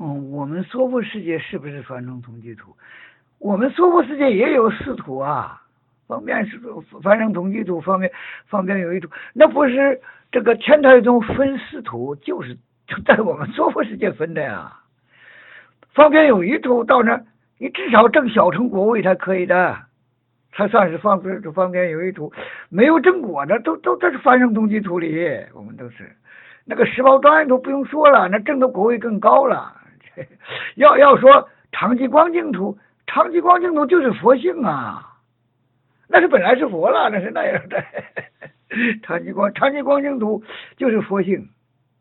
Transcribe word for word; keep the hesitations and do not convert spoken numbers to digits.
嗯，我们娑婆世界是不是凡圣同居土？我们娑婆世界也有四土啊，方便是凡圣同居土，方便方便有一土，那不是这个天台宗分四土，就是就在我们娑婆世界分的呀。方便有一土到那，你至少证小乘果位才可以的，才算是方便方便有一土。没有正果的都都都是凡圣同居土里，我们都是那个十宝庄严土不用说了，那证的果位更高了。要要说长吉光净土，长吉光净土就是佛性啊，那是本来是佛了，那是那样的。长吉光长吉光净土就是佛性。